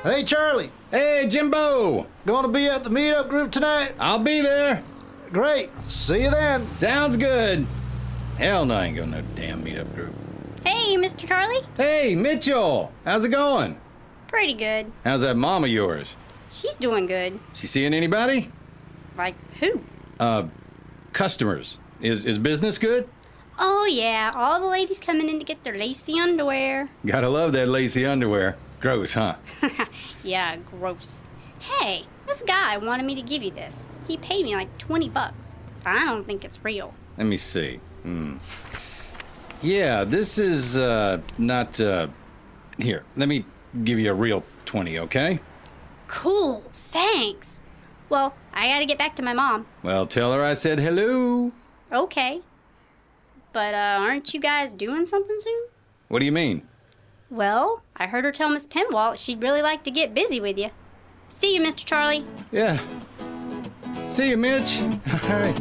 Hey, Charlie. Hey, Jimbo. Gonna be at the meetup group tonight? I'll be there. Great. See you then. Sounds good. Hell no, I ain't going to no damn meetup group. Hey, Mr. Charlie. Hey, Mitchell. How's it going? Pretty good. How's that mom of yours? She's doing good. She seeing anybody? Like who? Customers. Is business good? Oh, yeah. All the ladies coming in to get their lacy underwear. Gotta love that lacy underwear. Gross, huh? Yeah, gross. Hey, this guy wanted me to give you this. He paid me like $20. I don't think it's real. Let me see. Yeah, this is, not, Here, let me give you a real 20, okay? Cool, thanks. Well, I gotta get back to my mom. Well, tell her I said hello. Okay. But, aren't you guys doing something soon? What do you mean? Well, I heard her tell Miss Penwalt she'd really like to get busy with you. See you, Mr. Charlie. Yeah. See you, Mitch. All right.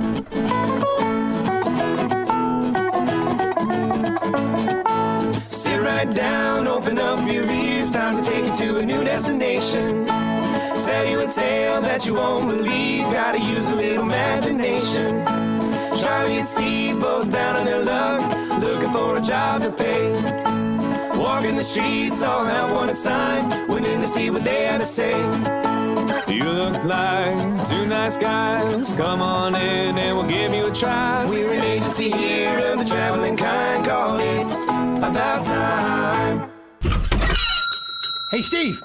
Sit right down, open up your ears, time to take you to a new destination. Tell you a tale that you won't believe, gotta use a little imagination. Charlie and Steve both down on their luck, looking for a job to pay. Walking the streets, all have wanted sign, went in to see what they had to say. You look like two nice guys, come on in and we'll give you a try. We're an agency here of the traveling kind, called It's About Time. Hey, Steve!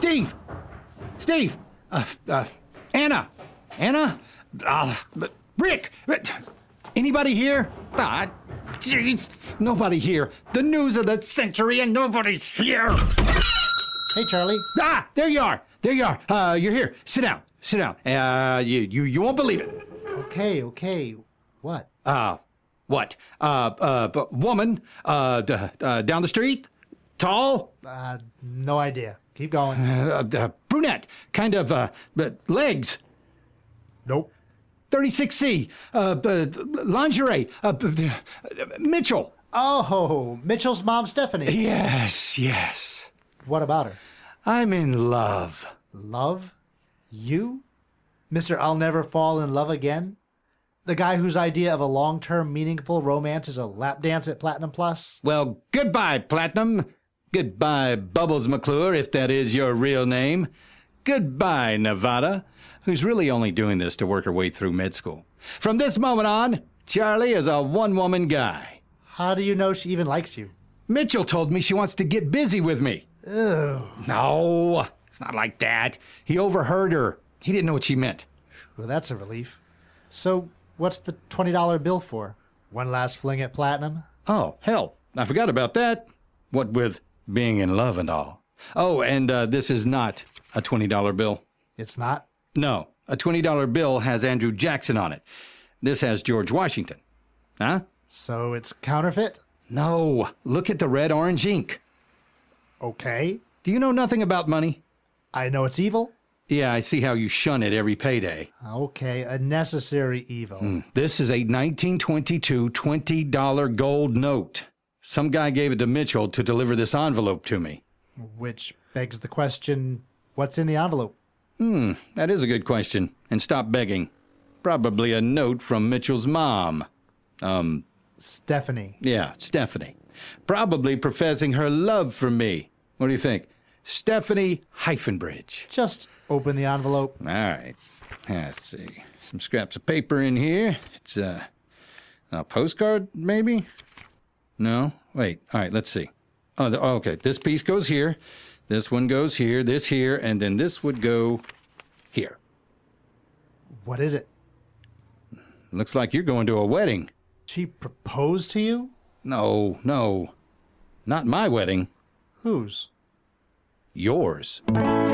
Anna! Rick! Anybody here? Jeez, nobody here. The news of the century and nobody's here. Hey, Charlie. There you are. You're here. Sit down. You won't believe it. Okay. What? What? Woman, down the street, tall, No idea. Keep going. brunette, kind of, legs, Nope. 36C, lingerie, Mitchell. Oh, Mitchell's mom, Stephanie. Yes. What about her? I'm in love. Love? You? Mr. I'll Never Fall in Love Again? The guy whose idea of a long-term, meaningful romance is a lap dance at Platinum Plus? Well, goodbye, Platinum. Goodbye, Bubbles McClure, if that is your real name. Goodbye, Nevada, who's really only doing this to work her way through med school. From this moment on, Charlie is a one-woman guy. How do you know she even likes you? Mitchell told me she wants to get busy with me. Ew. No, it's not like that. He overheard her. He didn't know what she meant. Well, that's a relief. So, what's the $20 bill for? One last fling at Platinum? Oh, hell, I forgot about that. What with being in love and all. Oh, and this is not a $20 bill. It's not? No, a $20 bill has Andrew Jackson on it. This has George Washington. Huh? So it's counterfeit? No, look at the red-orange ink. Okay. Do you know nothing about money? I know it's evil? Yeah, I see how you shun it every payday. Okay, a necessary evil. This is a 1922 $20 gold note. Some guy gave it to Mitchell to deliver this envelope to me. Which begs the question, what's in the envelope? That is a good question. And stop begging. Probably a note from Mitchell's mom. Stephanie. Yeah, Stephanie. Probably professing her love for me. What do you think? Stephanie Hyphenbridge. Just open the envelope. All right. Let's see. Some scraps of paper in here. It's a postcard, maybe? No? Wait. All right, let's see. Okay. This piece goes here. This one goes here, this here, and then this would go here. What is it? Looks like you're going to a wedding. She proposed to you? No. Not my wedding. Whose? Yours.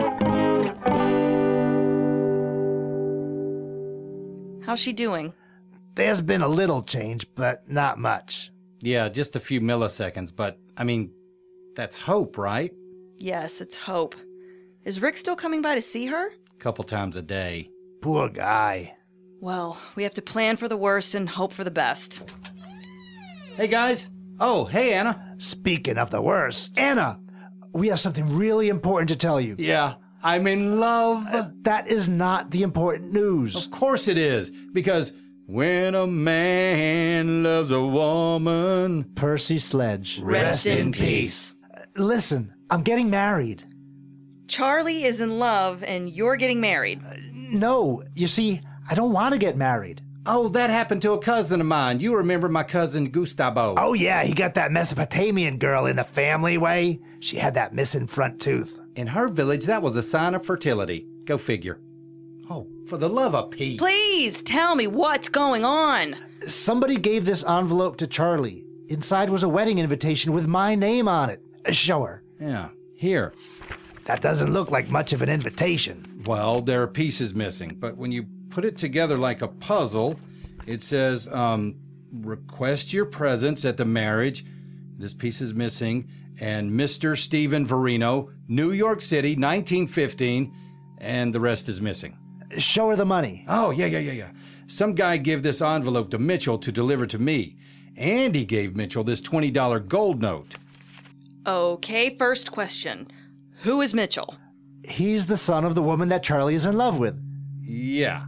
How's she doing? There's been a little change, but not much. Yeah, just a few milliseconds, but, I mean, that's hope, right? Yes, it's Hope. Is Rick still coming by to see her? Couple times a day. Poor guy. Well, we have to plan for the worst and hope for the best. Hey, guys. Oh, hey, Anna. Speaking of the worst, Anna, we have something really important to tell you. Yeah, I'm in love. That is not the important news. Of course it is, because when a man loves a woman... Percy Sledge. Rest in peace. Listen, I'm getting married. Charlie is in love and you're getting married. No, you see, I don't want to get married. Oh, that happened to a cousin of mine. You remember my cousin Gustavo. Oh, yeah, he got that Mesopotamian girl in a family way. She had that missing front tooth. In her village, that was a sign of fertility. Go figure. Oh, for the love of Pete. Please tell me what's going on. Somebody gave this envelope to Charlie. Inside was a wedding invitation with my name on it. Show her. Yeah, here. That doesn't look like much of an invitation. Well, there are pieces missing, but when you put it together like a puzzle, it says, request your presence at the marriage. This piece is missing. And Mr. Stephen Verino, New York City, 1915, and the rest is missing. Show her the money. Oh, yeah. Some guy gave this envelope to Mitchell to deliver to me. And he gave Mitchell this $20 gold note. Okay, first question. Who is Mitchell? He's the son of the woman that Charlie is in love with. Yeah.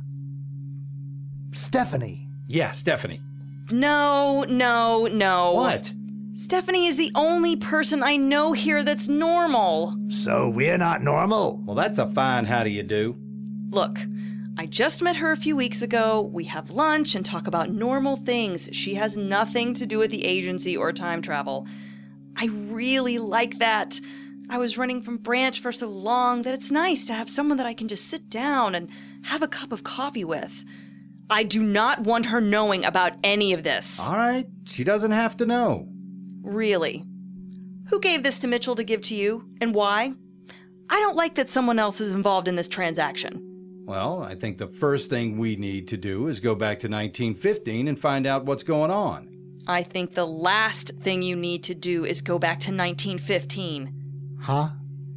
Stephanie. Yeah, Stephanie. No. What? Stephanie is the only person I know here that's normal. So we're not normal? Well, that's a fine how do you do. Look, I just met her a few weeks ago. We have lunch and talk about normal things. She has nothing to do with the agency or time travel. I really like that. I was running from Branch for so long that it's nice to have someone that I can just sit down and have a cup of coffee with. I do not want her knowing about any of this. All right, she doesn't have to know. Really? Who gave this to Mitchell to give to you, and why? I don't like that someone else is involved in this transaction. Well, I think the first thing we need to do is go back to 1915 and find out what's going on. I think the last thing you need to do is go back to 1915. Huh?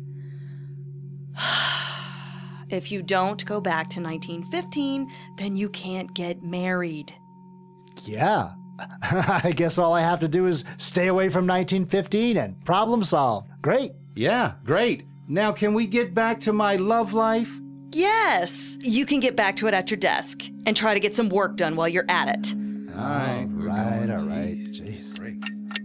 If you don't go back to 1915, then you can't get married. Yeah. I guess all I have to do is stay away from 1915 and problem solved. Great. Yeah, great. Now can we get back to my love life? Yes! You can get back to it at your desk and try to get some work done while you're at it. All right. All right. Jeez. Great.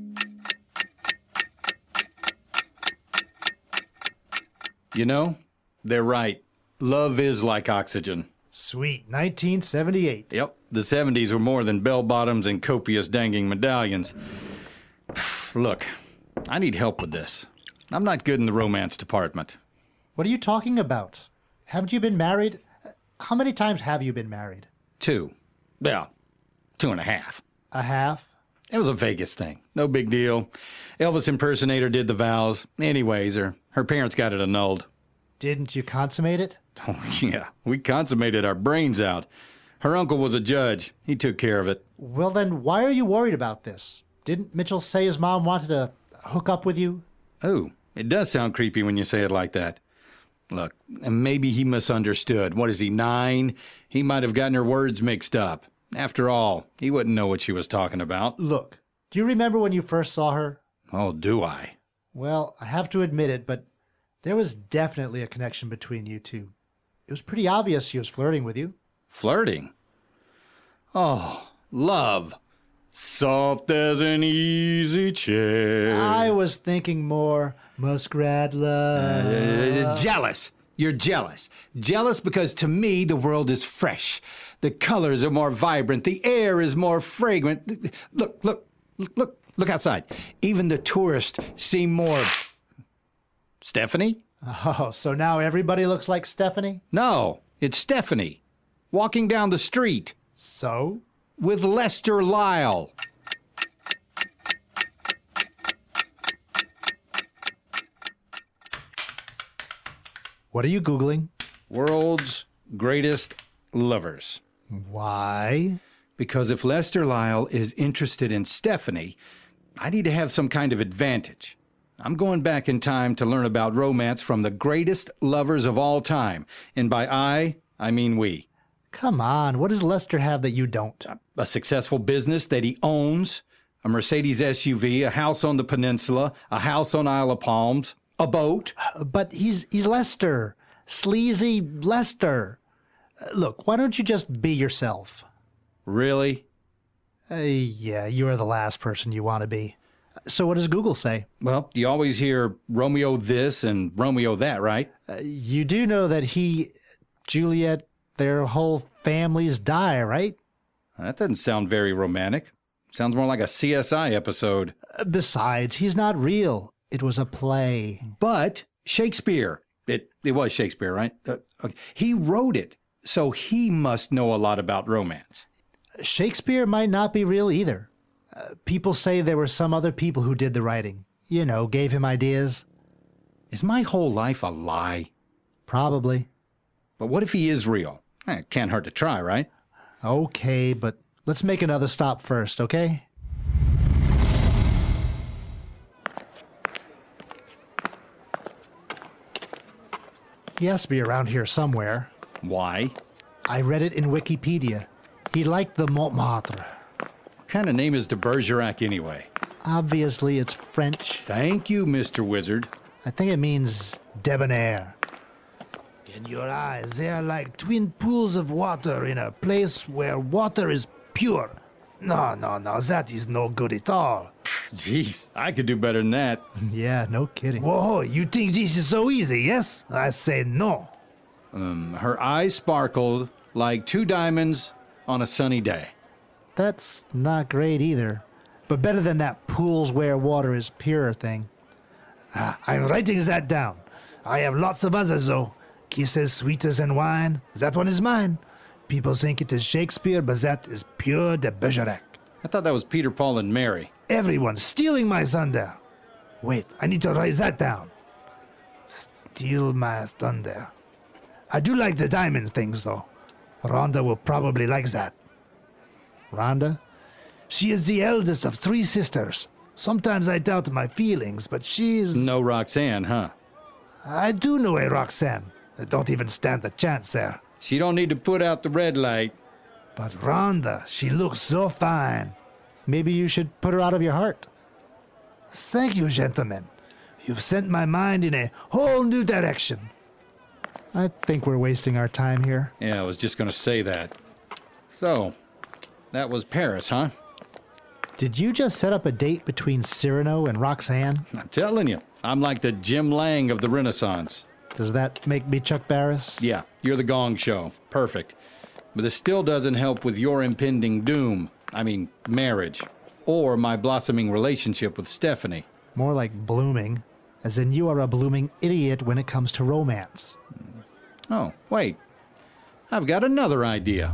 You know, they're right. Love is like oxygen. Sweet. 1978. Yep, the 70s were more than bell-bottoms and copious dangling medallions. Look, I need help with this. I'm not good in the romance department. What are you talking about? Haven't you been married? How many times have you been married? 2. Well, 2.5. A half? It was a Vegas thing. No big deal. Elvis impersonator did the vows. Anyways, her parents got it annulled. Didn't you consummate it? Oh, yeah. We consummated our brains out. Her uncle was a judge. He took care of it. Well, then why are you worried about this? Didn't Mitchell say his mom wanted to hook up with you? Oh, it does sound creepy when you say it like that. Look, maybe he misunderstood. What is he, 9? He might have gotten her words mixed up. After all, he wouldn't know what she was talking about. Look, do you remember when you first saw her? Oh, do I? Well, I have to admit it, but there was definitely a connection between you two. It was pretty obvious she was flirting with you. Flirting? Oh, love. Soft as an easy chair. I was thinking more muskrat love. Jealous. You're jealous. Jealous because to me the world is fresh. The colors are more vibrant. The air is more fragrant. Look outside. Even the tourists seem more... Stephanie? Oh, so now everybody looks like Stephanie? No, it's Stephanie. Walking down the street. So? With Lester Lyle. What are you Googling? World's greatest lovers. Why? Because if Lester Lyle is interested in Stephanie, I need to have some kind of advantage. I'm going back in time to learn about romance from the greatest lovers of all time. And by I mean we. Come on, what does Lester have that you don't? A successful business that he owns, a Mercedes SUV, a house on the peninsula, a house on Isle of Palms. A boat? But he's Lester. Sleazy Lester. Look, why don't you just be yourself? Really? Yeah, you are the last person you want to be. So what does Google say? Well, you always hear Romeo this and Romeo that, right? You do know that Juliet, their whole families die, right? That doesn't sound very romantic. Sounds more like a CSI episode. Besides, he's not real. It was a play. But Shakespeare. It was Shakespeare, right? Okay. He wrote it, so he must know a lot about romance. Shakespeare might not be real either. People say there were some other people who did the writing. You know, gave him ideas. Is my whole life a lie? Probably. But what if he is real? It can't hurt to try, right? Okay, but let's make another stop first, okay? He has to be around here somewhere. Why? I read it in Wikipedia. He liked the Montmartre. What kind of name is de Bergerac anyway? Obviously, it's French. Thank you, Mr. Wizard. I think it means debonair. In your eyes, they are like twin pools of water in a place where water is pure. No, that is no good at all. Jeez, I could do better than that. Yeah, no kidding. Whoa, you think this is so easy, yes? I say no. Her eyes sparkled like two diamonds on a sunny day. That's not great either. But better than that pools where water is pure thing. I'm writing that down. I have lots of others, though. Kisses sweeter than wine. That one is mine. People think it is Shakespeare, but that is pure de Bergerac. I thought that was Peter, Paul, and Mary. Everyone's stealing my thunder. Wait, I need to write that down. Steal my thunder. I do like the diamond things, though. Rhonda will probably like that. Rhonda? She is the eldest of 3 sisters. Sometimes I doubt my feelings, but she's... No Roxanne, huh? I do know a Roxanne. I don't even stand a chance there. She don't need to put out the red light. But Rhonda, she looks so fine. Maybe you should put her out of your heart. Thank you, gentlemen. You've sent my mind in a whole new direction. I think we're wasting our time here. Yeah, I was just going to say that. So, that was Paris, huh? Did you just set up a date between Cyrano and Roxanne? I'm telling you, I'm like the Jim Lang of the Renaissance. Does that make me Chuck Barris? Yeah, you're the Gong Show. Perfect. But this still doesn't help with your impending doom. I mean, marriage. Or my blossoming relationship with Stephanie. More like blooming. As in you are a blooming idiot when it comes to romance. Oh, wait. I've got another idea.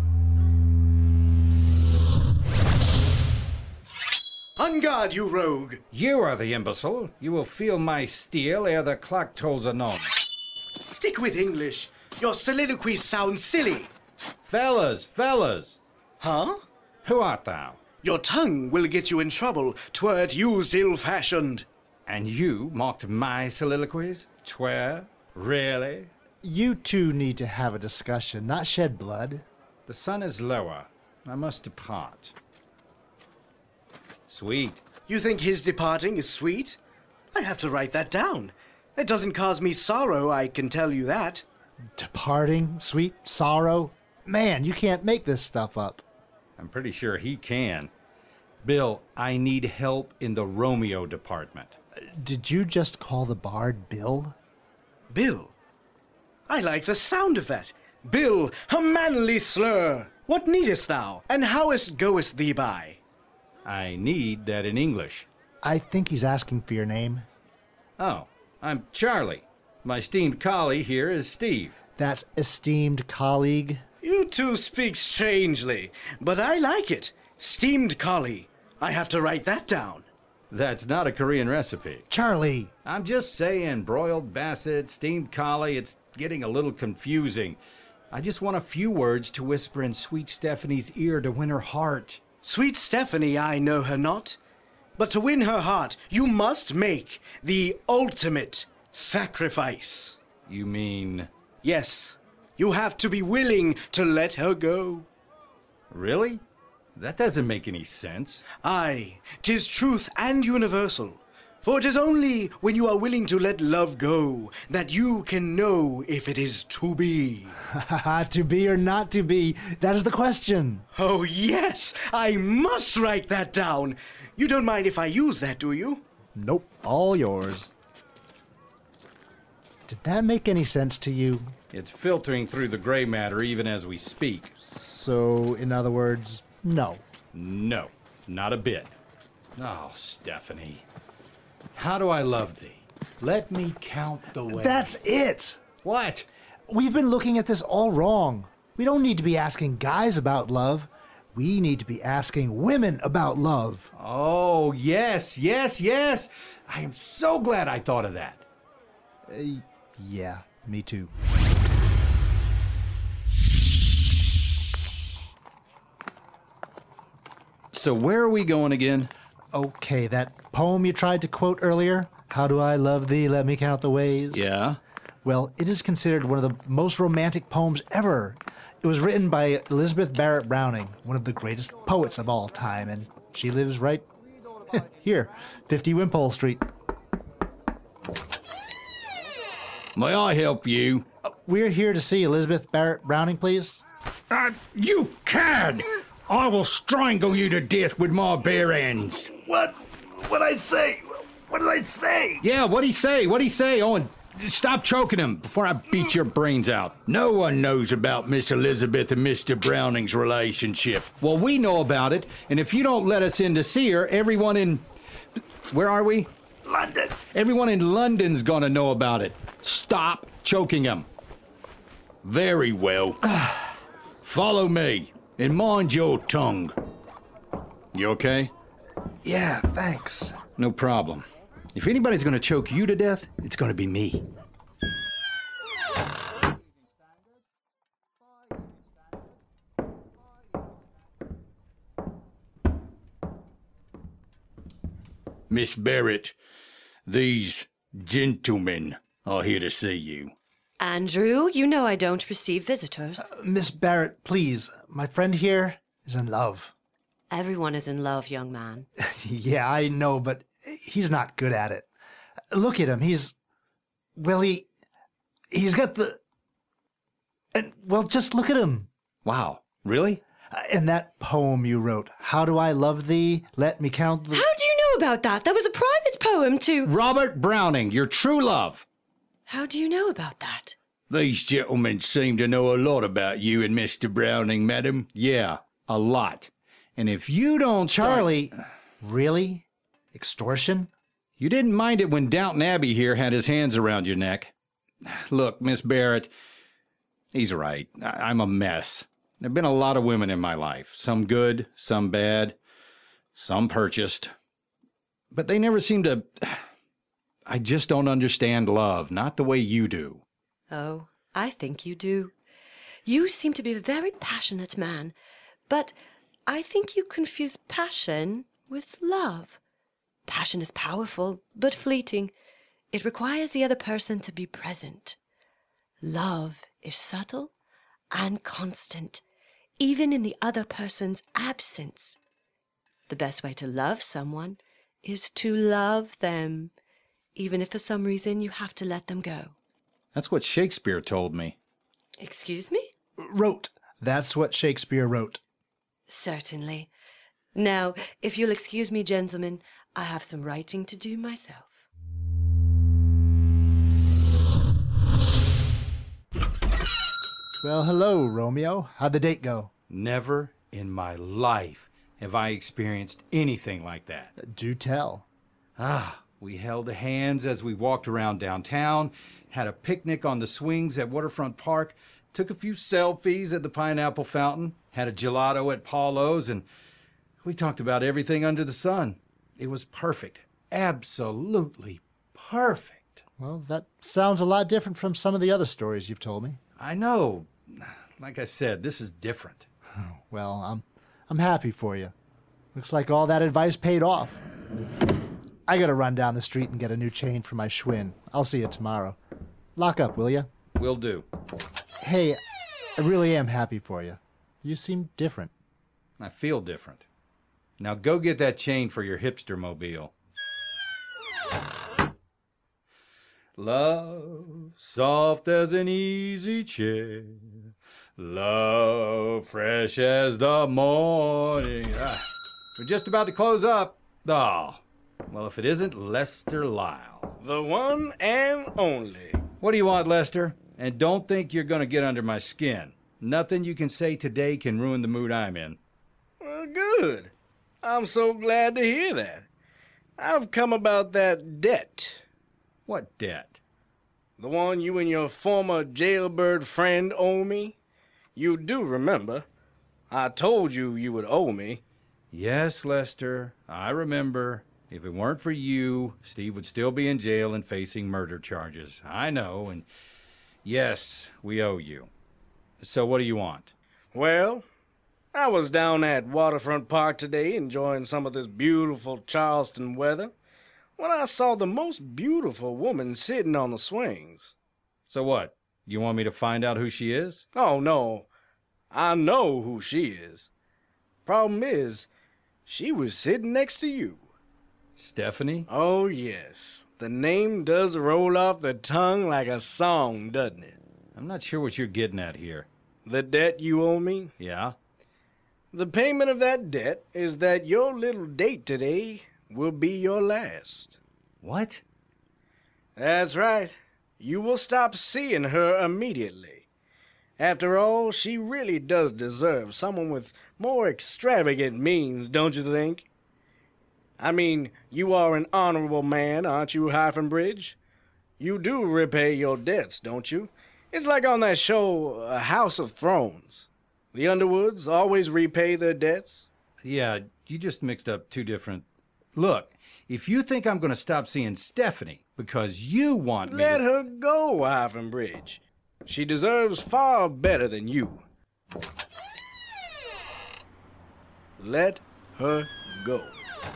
On guard, you rogue! You are the imbecile. You will feel my steel ere the clock tolls anon. Stick with English. Your soliloquies sound silly. Fellas! Huh? Who art thou? Your tongue will get you in trouble. 'Twert used ill-fashioned. And you mocked my soliloquies? Twere? Really? You two need to have a discussion, not shed blood. The sun is lower. I must depart. Sweet. You think his departing is sweet? I have to write that down. It doesn't cause me sorrow, I can tell you that. Departing, sweet sorrow. Man, you can't make this stuff up. I'm pretty sure he can. Bill, I need help in the Romeo department. Did you just call the bard Bill? Bill? I like the sound of that. Bill, a manly slur. What needest thou, and howest goest thee by? I need that in English. I think he's asking for your name. Oh, I'm Charlie. My esteemed colleague here is Steve. That's esteemed colleague. You two speak strangely, but I like it. Steamed collie. I have to write that down. That's not a Korean recipe. Charlie! I'm just saying, broiled basset, steamed collie, it's getting a little confusing. I just want a few words to whisper in sweet Stephanie's ear to win her heart. Sweet Stephanie, I know her not. But to win her heart, you must make the ultimate sacrifice. You mean... Yes, you have to be willing to let her go. Really? That doesn't make any sense. Aye, 'tis truth and universal. For it is only when you are willing to let love go that you can know if it is to be. To be or not to be, that is the question. Oh, yes, I must write that down. You don't mind if I use that, do you? Nope, all yours. Did that make any sense to you? It's filtering through the gray matter even as we speak. So, in other words, no. No, not a bit. Oh, Stephanie. How do I love thee? Let me count the ways. That's it! What? We've been looking at this all wrong. We don't need to be asking guys about love. We need to be asking women about love. Oh, yes, yes, yes. I am so glad I thought of that. Yeah, me too. So where are we going again? Okay, that poem you tried to quote earlier, How do I love thee, let me count the ways. Yeah? Well, it is considered one of the most romantic poems ever. It was written by Elizabeth Barrett Browning, one of the greatest poets of all time, and she lives right here, 50 Wimpole Street. May I help you? We're here to see Elizabeth Barrett Browning, please. You cad! I will strangle you to death with my bare hands. What? What'd I say? What did I say? Yeah, what'd he say? What'd he say? Oh, and stop choking him before I beat your brains out. No one knows about Miss Elizabeth and Mr. Browning's relationship. Well, we know about it, and if you don't let us in to see her, everyone in... Where are we? London. Everyone in London's gonna know about it. Stop choking him. Very well. Follow me, and mind your tongue. You okay? Yeah, thanks. No problem. If anybody's gonna choke you to death, it's gonna be me. Miss Barrett, these gentlemen are here to see you. Andrew, you know I don't receive visitors. Miss Barrett, please. My friend here is in love. Everyone is in love, young man. Yeah, I know, but he's not good at it. Look at him. He's got the... And, well, just look at him. Wow, really? And that poem you wrote, How do I love thee, let me count the... How do you know about that? That was a private poem to... Robert Browning, your true love. How do you know about that? These gentlemen seem to know a lot about you and Mr. Browning, madam. Yeah, a lot. And if you don't... Charlie, really? Extortion? You didn't mind it when Downton Abbey here had his hands around your neck. Look, Miss Barrett, he's right. I'm a mess. There have been a lot of women in my life. Some good, some bad, some purchased. But they never seem to... I just don't understand love, not the way you do. Oh, I think you do. You seem to be a very passionate man, but I think you confuse passion with love. Passion is powerful, but fleeting. It requires the other person to be present. Love is subtle and constant, even in the other person's absence. The best way to love someone is to love them, even if for some reason you have to let them go. That's what Shakespeare told me. Excuse me? Wrote. That's what Shakespeare wrote. Certainly. Now, if you'll excuse me, gentlemen, I have some writing to do myself. Well, hello, Romeo. How'd the date go? Never in my life have I experienced anything like that. Do tell. We held hands as we walked around downtown, had a picnic on the swings at Waterfront Park, took a few selfies at the Pineapple Fountain, had a gelato at Paulo's, and we talked about everything under the sun. It was perfect. Absolutely perfect. Well, that sounds a lot different from some of the other stories you've told me. I know. Like I said, this is different. Well, I'm happy for you. Looks like all that advice paid off. I gotta run down the street and get a new chain for my Schwinn. I'll see you tomorrow. Lock up, will you? Will do. Hey, I really am happy for you. You seem different. I feel different. Now go get that chain for your hipster mobile. Love, soft as an easy chair. Love, fresh as the morning. We're just about to close up. Oh, well, if it isn't Lester Lyle. The one and only. What do you want, Lester? And don't think you're going to get under my skin. Nothing you can say today can ruin the mood I'm in. Well, good. I'm so glad to hear that. I've come about that debt. What debt? The one you and your former jailbird friend owe me. You do remember. I told you you would owe me. Yes, Lester, I remember. If it weren't for you, Steve would still be in jail and facing murder charges. I know, and yes, we owe you. So what do you want? Well, I was down at Waterfront Park today enjoying some of this beautiful Charleston weather when I saw the most beautiful woman sitting on the swings. So what? You want me to find out who she is? Oh, no. I know who she is. Problem is, she was sitting next to you. Stephanie? Oh, yes. The name does roll off the tongue like a song, doesn't it? I'm not sure what you're getting at here. The debt you owe me? Yeah? The payment of that debt is that your little date today will be your last. What? That's right. You will stop seeing her immediately. After all, she really does deserve someone with more extravagant means, don't you think? I mean, you are an honorable man, aren't you, Hyphenbridge? You do repay your debts, don't you? It's like on that show, House of Thrones. The Underwoods always repay their debts. Yeah, you just mixed up two different... Look, if you think I'm going to stop seeing Stephanie because you want me Let to... her go, Hyphenbridge. She deserves far better than you. Let her go.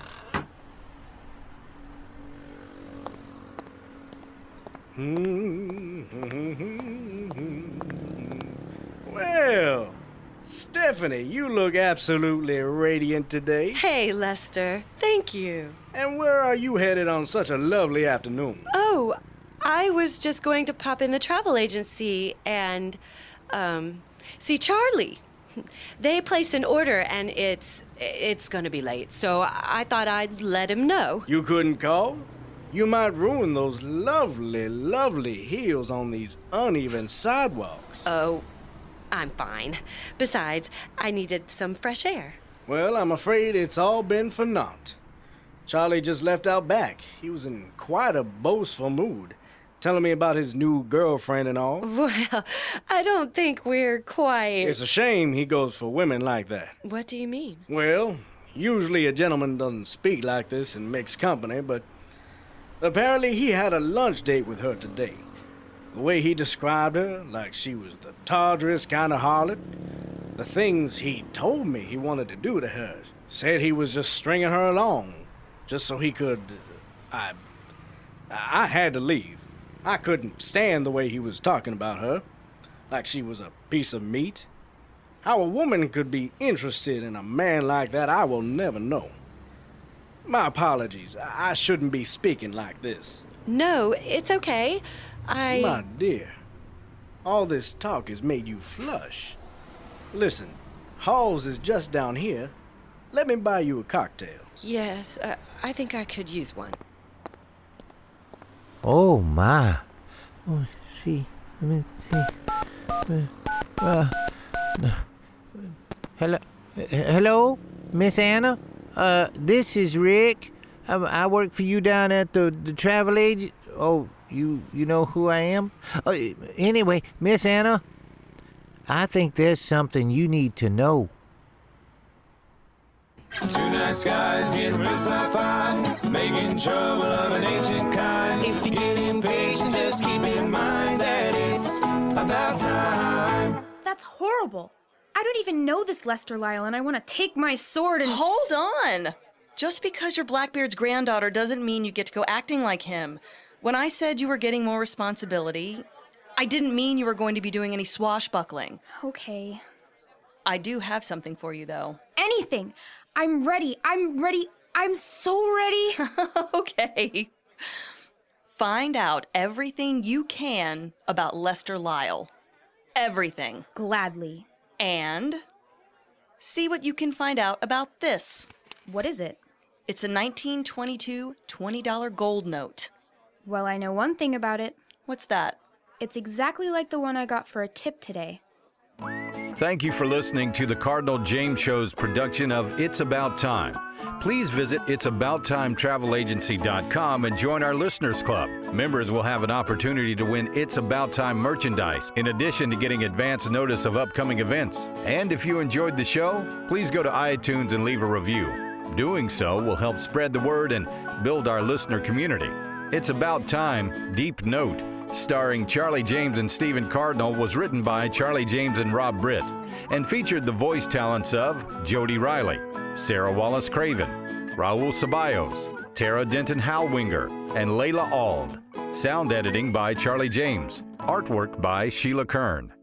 Well, Stephanie, you look absolutely radiant today. Hey, Lester. Thank you. And where are you headed on such a lovely afternoon? Oh, I was just going to pop in the travel agency and, see Charlie. They placed an order and it's gonna be late, so I thought I'd let him know. You couldn't call? You might ruin those lovely, lovely heels on these uneven sidewalks. Oh, I'm fine. Besides, I needed some fresh air. Well, I'm afraid it's all been for naught. Charlie just left out back. He was in quite a boastful mood, telling me about his new girlfriend and all. Well, I don't think we're quite... It's a shame he goes for women like that. What do you mean? Well, usually a gentleman doesn't speak like this in mixed company, but apparently he had a lunch date with her today. The way he described her, like she was the tawdriest kind of harlot. The things he told me he wanted to do to her. Said he was just stringing her along, just so he could... I had to leave. I couldn't stand the way he was talking about her, like she was a piece of meat. How a woman could be interested in a man like that, I will never know. My apologies. I shouldn't be speaking like this. No, it's okay. My dear, all this talk has made you flush. Listen, Hall's is just down here. Let me buy you a cocktail. Yes, I think I could use one. Oh, my. Oh, see. Let me see. Hello, Miss Anna? This is Rick. I work for you down at the travel agent. Oh, you know who I am? Anyway, Miss Anna, I think there's something you need to know. Two nice guys getting real sci-fi, making trouble of an ancient kind. If you get impatient, just keep in mind that it's about time. That's horrible. I don't even know this Lester Lyle, and I want to take my sword and... Hold on! Just because you're Blackbeard's granddaughter doesn't mean you get to go acting like him. When I said you were getting more responsibility, I didn't mean you were going to be doing any swashbuckling. Okay. I do have something for you, though. Anything! I'm ready. I'm so ready. Okay. Find out everything you can about Lester Lyle. Everything. Gladly. And see what you can find out about this. What is it? It's a 1922 $20 gold note. Well, I know one thing about it. What's that? It's exactly like the one I got for a tip today. Thank you for listening to the Cardinal James Show's production of It's About Time. Please visit itsabouttime.travelagency.com and join our Listeners Club. Members will have an opportunity to win It's About Time merchandise, in addition to getting advance notice of upcoming events. And if you enjoyed the show, please go to iTunes and leave a review. Doing so will help spread the word and build our listener community. It's About Time, Deep Note, starring Charlie James and Stephen Cardinal, was written by Charlie James and Rob Britt and featured the voice talents of Jody Riley, Sarah Wallace Craven, Raul Ceballos, Tara Denton Halwinger, and Layla Auld. Sound editing by Charlie James. Artwork by Sheila Kern.